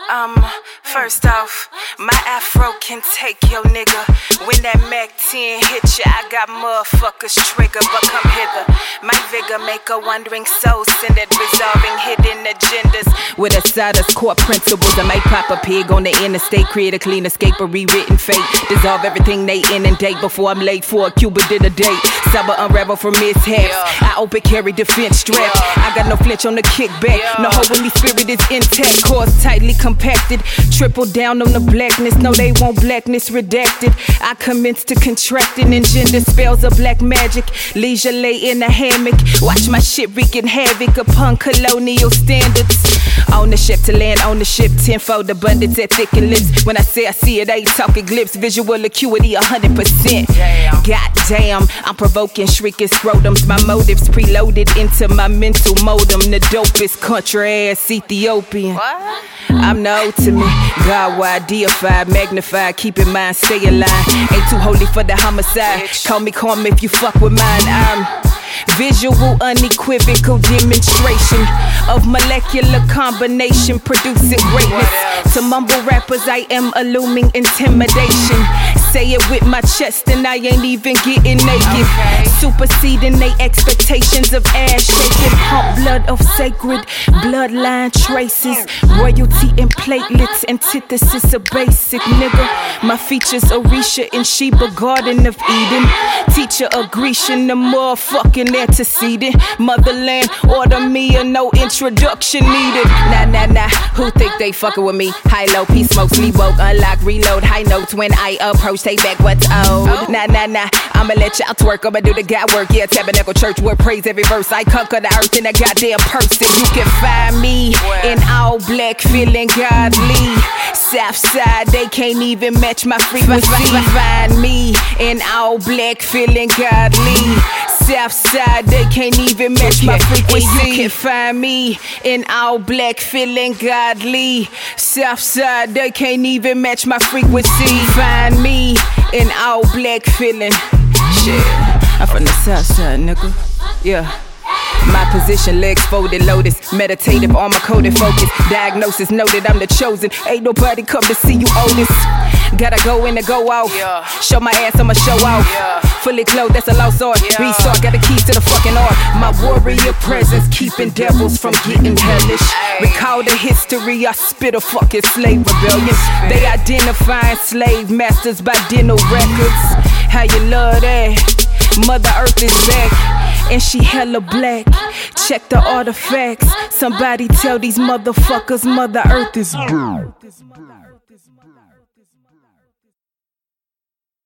First off, my afro can take your nigga. When that Mac 10 hit ya, I got motherfuckers trigger, but come hither. My vigor make a wandering soul send it, resolving hidden agendas. With a side of core principles, I might pop a pig on the interstate, create a clean escape, a rewritten fate. Dissolve everything they inundate before I'm late for a Cuban dinner date. Summer unravel from mishaps. I open carry defense strap. I got no flinch on the kickback. No Holy Spirit is intact, cause tightly compacted. Triple down on the blackness, no they want blackness redacted. I commence to contracting engender spells of black magic. Leisure lay in a hammock, watch my shit wreaking havoc upon colonial standards. Ownership to land, ownership tenfold abundance at thicken lips. When I say I see it, I ain't talking glips. Visual acuity 100%. Goddamn, I'm provoking, shrieking scrotums. My motives preloaded into my mental modem. The dopest country ass Ethiopian. What? I'm the ultimate, God-wide, deified, magnified, keep in mind, stay alive. Ain't too holy for the homicide. Bitch. Call me calm if you fuck with mine. I'm visual, unequivocal demonstration of molecular combination producing greatness. To mumble rappers, I am illuming intimidation. Say it with my chest and I ain't even getting naked. Superseding they expectations of ass shaking. Pump blood of sacred bloodline traces. Royalty and platelets, antithesis of basic nigga. My features Orisha in Sheba, Garden of Eden. Teacher of Grecian, the motherfucking antecedent. Motherland, order me or no introduction needed. Nah, who think they fucking with me? High low, peace smoke, sleep woke, unlock, reload. High notes when I approach, take back what's old. Nah, I'ma let y'all twerk, I'ma do the God work. Yeah, Tabernacle Church, word praise every verse. I conquer the earth in a goddamn person. You can find me in all black, feeling godly. Southside, they can't even match my frequency. Find me in all black, feeling godly. Southside, they can't even match my frequency. You can find me in all black, feeling godly. Southside, they can't even match my frequency. Find me in all black, feeling shit. I'm from the Southside, nigga. Yeah. My position, legs folded, lotus. Meditative, armor coated, focus. Diagnosis noted, I'm the chosen. Ain't nobody come to see you, Otis. Gotta go in and go out. Show my ass, I'ma show off. Fully clothed, that's a lost art. Restart, got the keys to the fucking art. My warrior presence, keeping devils from getting hellish. Recall the history, I spit a fucking slave rebellion. They identifying slave masters by dental records. How you love that? Mother Earth is back, and she hella black. Check the artifacts. Somebody tell these motherfuckers Mother Earth is blue.